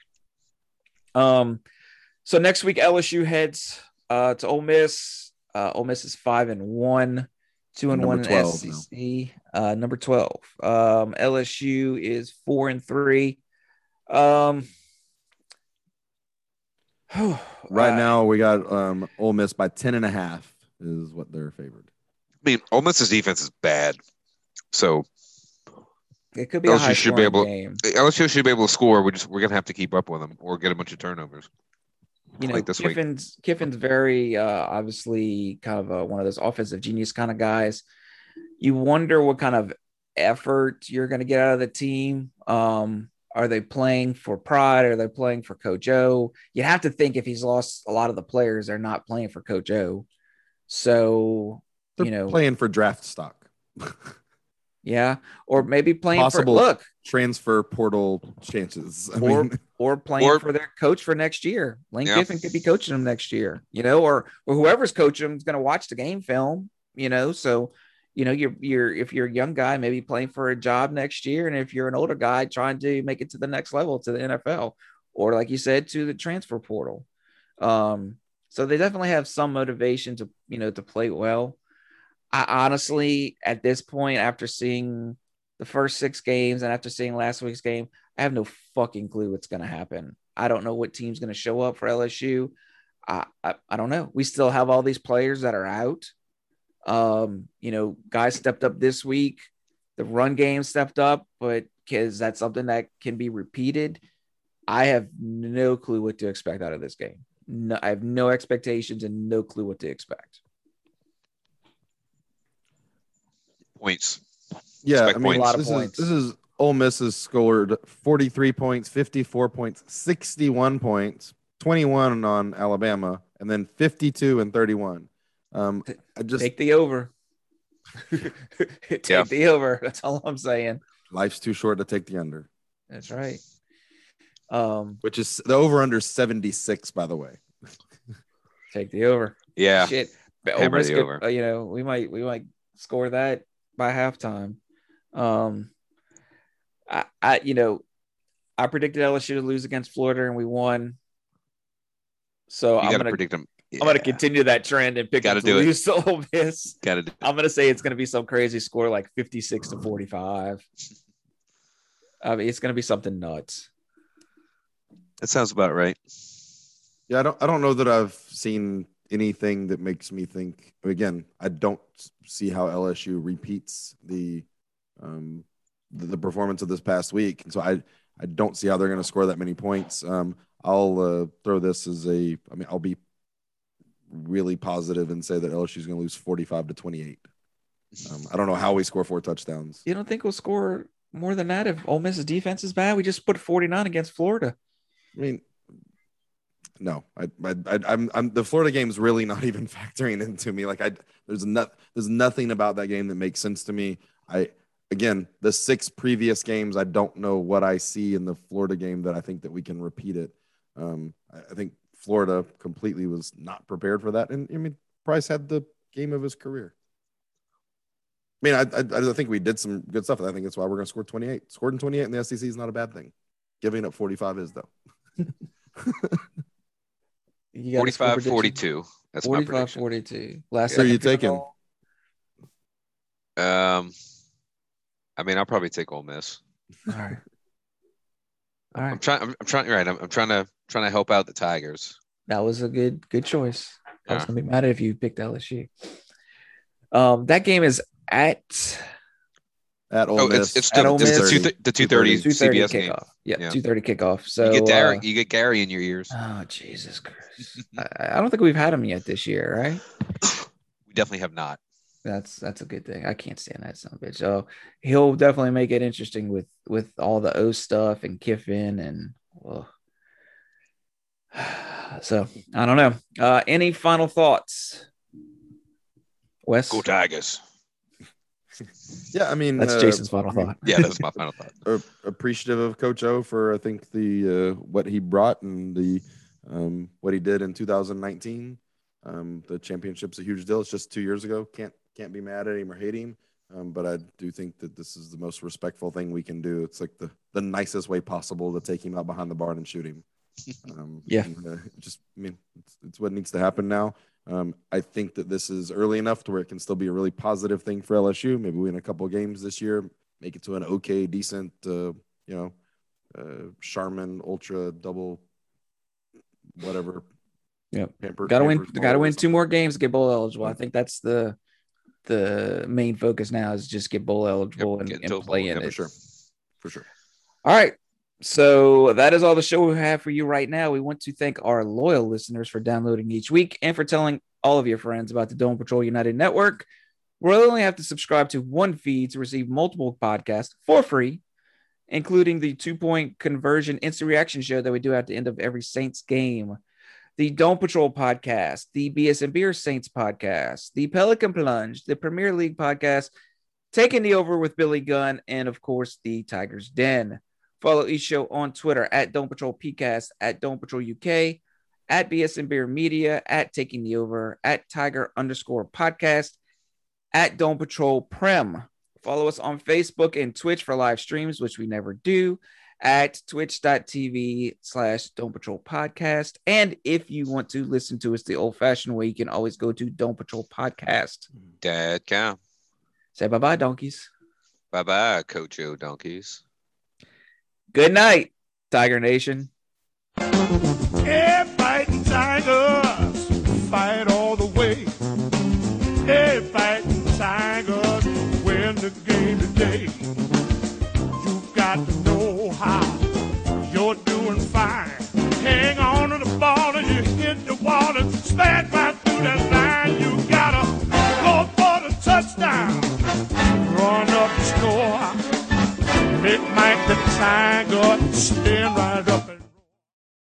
So next week LSU heads to Ole Miss. Ole Miss is 5-1, 2-1 in SEC. Number 12. LSU is 4-3. Right now we got Ole Miss by 10.5 is what they're favored. I mean, Ole Miss's defense is bad, so it could be LSU a high-scoring game. LSU should be able to score. We're gonna have to keep up with them or get a bunch of turnovers. you know, like this week. Kiffin's very obviously kind of one of those offensive genius kind of guys. You wonder what kind of effort you're going to get out of the team. Are they playing for pride? Are they playing for Coach O? You have to think if he's lost a lot of the players, they're not playing for Coach O. So, They're playing for draft stock. Yeah, or maybe playing possible transfer portal chances. Or playing for their coach for next year. Lane Kiffin could be coaching them next year, or whoever's coaching them is going to watch the game film, So, you're if you're a young guy, maybe playing for a job next year, and if you're an older guy trying to make it to the next level, to the NFL, or like you said, to the transfer portal. So they definitely have some motivation to to play well. I honestly, at this point, after seeing the first 6 games and after seeing last week's game, I have no fucking clue what's going to happen. I don't know what team's going to show up for LSU. I don't know. We still have all these players that are out. Guys stepped up this week. The run game stepped up, but because that's something that can be repeated, I have no clue what to expect out of this game. No, I have no expectations and no clue what to expect. Points. Yeah, a lot of points. This is Ole Miss has scored 43 points, 54 points, 61 points, 21 on Alabama, and then 52 and 31. I just take the over. Take the over. That's all I'm saying. Life's too short to take the under. That's right. Which is the over under 76, by the way. Take the over. Yeah. Shit. Hammer the over. We might score that by halftime. I predicted LSU to lose against Florida and we won. So I'm gonna predict them. Yeah. I'm gonna continue that trend and pick them to lose to Ole Miss. I'm gonna say it's gonna be some crazy score like 56-45. I mean, it's gonna be something nuts. That sounds about right. Yeah, I don't know that I've seen anything that makes me think. Again, I don't see how LSU repeats the performance of this past week, and so I don't see how they're going to score that many points. I'll throw this as I'll be really positive and say that LSU is going to lose 45-28. I don't know how we score 4 touchdowns. You don't think we'll score more than that if Ole Miss's defense is bad? We just put 49 against Florida. I mean, no, I'm the Florida game is really not even factoring into me. Like there's nothing about that game that makes sense to me. Again, the 6 previous games, I don't know what I see in the Florida game that I think that we can repeat it. I think Florida completely was not prepared for that. And I mean, Price had the game of his career. I mean, I think we did some good stuff. I think that's why we're going to score 28. Scoring 28 in the SEC is not a bad thing. Giving up 45 is, though. 45-42. That's 45-42. Last. Who are you taking? I mean, I'll probably take Ole Miss. All right. I'm trying. Right. I'm trying to help out the Tigers. That was a good choice. I was gonna be mad if you picked LSU. That game is at Ole Miss. It's the 2:30 CBS game. Kickoff. Yeah, 2:30 kickoff. So you get Gary in your ears. Oh, Jesus Christ! I don't think we've had him yet this year, right? We definitely have not. That's a good thing. I can't stand that son of a bitch. So he'll definitely make it interesting with all the O stuff and Kiffin and so I don't know. Any final thoughts, Wes? Go Tigers. Yeah, I mean that's Jason's final thought. Yeah, that's my final thought. Appreciative of Coach O for I think the what he brought and the what he did in 2019. The championship's a huge deal. It's just 2 years ago. Can't be mad at him or hate him. But I do think that this is the most respectful thing we can do. It's like the nicest way possible to take him out behind the barn and shoot him. It's what needs to happen now. I think that this is early enough to where it can still be a really positive thing for LSU. Maybe win a couple of games this year, make it to an okay, decent, Charmin Ultra double, whatever. Yeah, got to win 2 more games to get bowl eligible. I think that's the main focus now is just get bowl eligible and play in it. For sure. All right, So that is all the show we have for you right now. We want to thank our loyal listeners for downloading each week and for telling all of your friends about the Dome Patrol United Network. We'll only have to subscribe to one feed to receive multiple podcasts for free, including the 2-point conversion instant reaction show that we do at the end of every Saints game, the Dome Patrol podcast, the BS and Beer Saints podcast, the Pelican Plunge, the Premier League podcast, Taking the Over with Billy Gunn, and of course, the Tiger's Den. Follow each show on Twitter at Dome Patrol PCast, at Dome Patrol UK, at BS and Beer Media, at Taking the Over, at Tiger_podcast, at Dome Patrol Prem. Follow us on Facebook and Twitch for live streams, which we never do, at twitch.tv/Dome Patrol Podcast. And if you want to listen to us the old-fashioned way, you can always go to Dome Patrol Podcast. Dad cow. Say bye-bye, donkeys. Bye-bye, Coach O donkeys. Good night, Tiger Nation. Hey, fighting Tigers, fight all the way. Hey, fighting Tigers, win the game today. You got to know how you're doing fine. Hang on to the ball and you hit the wall and smash right through that line. You gotta go for the touchdown, run up the score. Make Mike the Tiger stand right up